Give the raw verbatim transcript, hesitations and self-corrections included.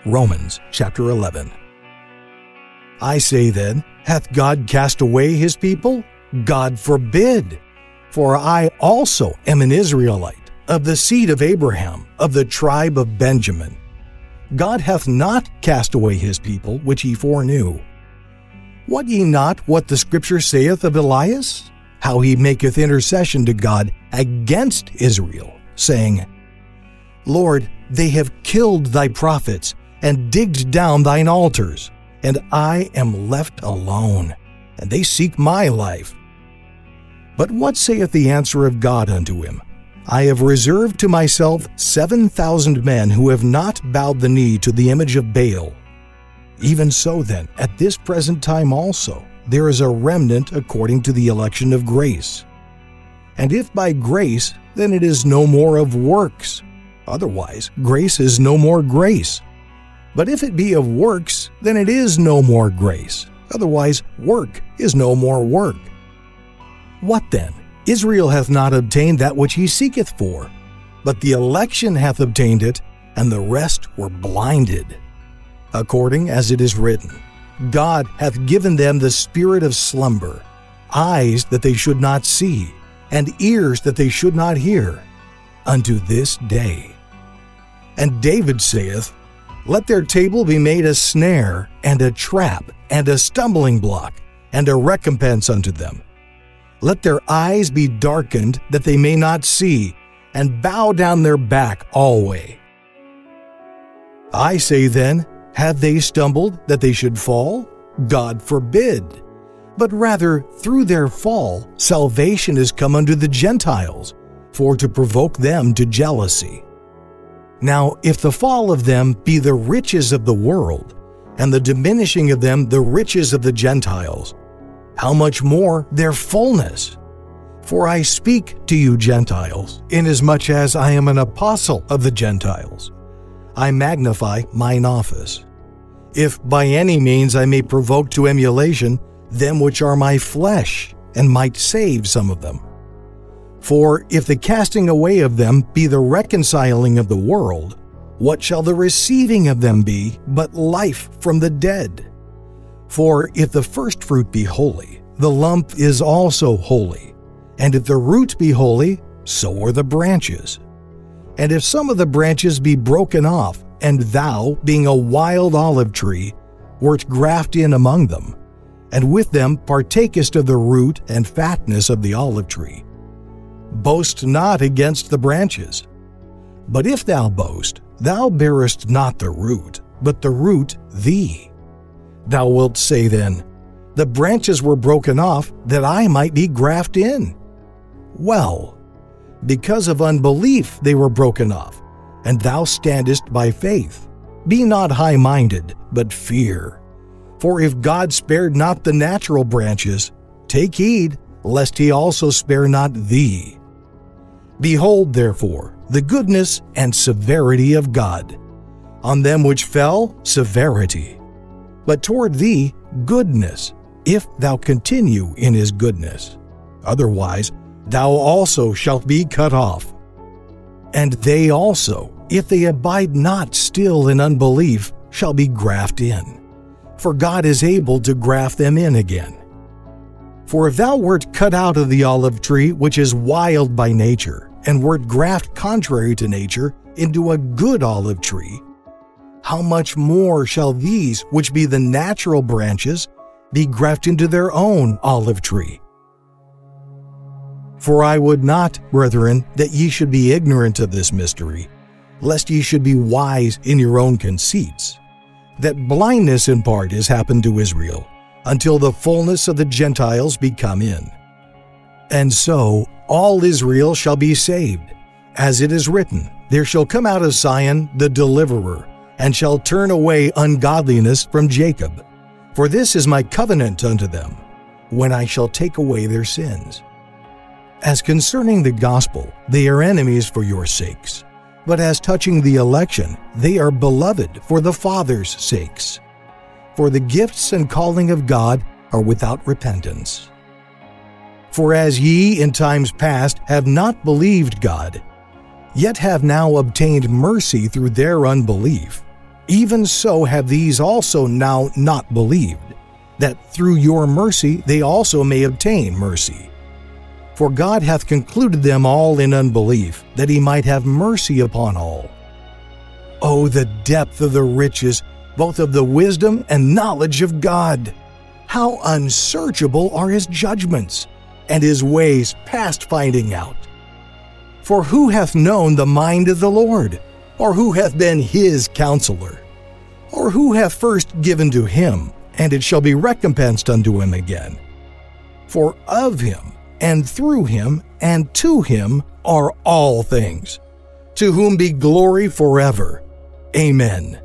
Romans chapter eleven. I say then, hath God cast away his people? God forbid! For I also am an Israelite, of the seed of Abraham, of the tribe of Benjamin. God hath not cast away his people, which he foreknew. Wot ye not what the Scripture saith of Elias? How he maketh intercession to God against Israel, saying, Lord, they have killed thy prophets, and digged down thine altars, and I am left alone, and they seek my life. But what saith the answer of God unto him? I have reserved to myself seven thousand men who have not bowed the knee to the image of Baal. Even so then, at this present time also, there is a remnant according to the election of grace. And if by grace, then it is no more of works. Otherwise, grace is no more grace. But if it be of works, then it is no more grace. Otherwise, work is no more work. What then? Israel hath not obtained that which he seeketh for, but the election hath obtained it, and the rest were blinded. According as it is written, God hath given them the spirit of slumber, eyes that they should not see, and ears that they should not hear, unto this day. And David saith, Let their table be made a snare, and a trap, and a stumbling block, and a recompense unto them. Let their eyes be darkened, that they may not see, and bow down their back alway. I say then, have they stumbled that they should fall? God forbid. But rather, through their fall, salvation is come unto the Gentiles, for to provoke them to jealousy. Now, if the fall of them be the riches of the world, and the diminishing of them the riches of the Gentiles, how much more their fullness? For I speak to you Gentiles, inasmuch as I am an apostle of the Gentiles. I magnify mine office. If by any means I may provoke to emulation them which are my flesh, and might save some of them. For if the casting away of them be the reconciling of the world, what shall the receiving of them be but life from the dead? For if the firstfruit be holy, the lump is also holy. And if the root be holy, so are the branches. And if some of the branches be broken off, and thou, being a wild olive tree, wert grafted in among them, and with them partakest of the root and fatness of the olive tree, boast not against the branches. But if thou boast, thou bearest not the root, but the root thee. Thou wilt say then, The branches were broken off, that I might be grafted in. Well, because of unbelief they were broken off, and thou standest by faith. Be not high-minded, but fear. For if God spared not the natural branches, take heed, lest he also spare not thee. Behold, therefore, the goodness and severity of God. On them which fell, severity. But toward thee, goodness, if thou continue in his goodness. Otherwise, thou also shalt be cut off. And they also, if they abide not still in unbelief, shall be grafted in. For God is able to graft them in again. For if thou wert cut out of the olive tree which is wild by nature, and wert grafted contrary to nature into a good olive tree, how much more shall these, which be the natural branches, be grafted into their own olive tree? For I would not, brethren, that ye should be ignorant of this mystery, lest ye should be wise in your own conceits, that blindness in part is happened to Israel, until the fullness of the Gentiles be come in. And so all Israel shall be saved. As it is written, There shall come out of Zion the deliverer, and shall turn away ungodliness from Jacob. For this is my covenant unto them, when I shall take away their sins. As concerning the gospel, they are enemies for your sakes. But as touching the election, they are beloved for the Father's sakes. For the gifts and calling of God are without repentance. For as ye in times past have not believed God, yet have now obtained mercy through their unbelief, Even so have these also now not believed, that through your mercy they also may obtain mercy. For God hath concluded them all in unbelief, that he might have mercy upon all. O the depth of the riches, both of the wisdom and knowledge of God! How unsearchable are his judgments, and his ways past finding out! For who hath known the mind of the Lord? Or who hath been his counselor? Or who hath first given to him, and it shall be recompensed unto him again? For of him, and through him, and to him are all things, to whom be glory forever. Amen.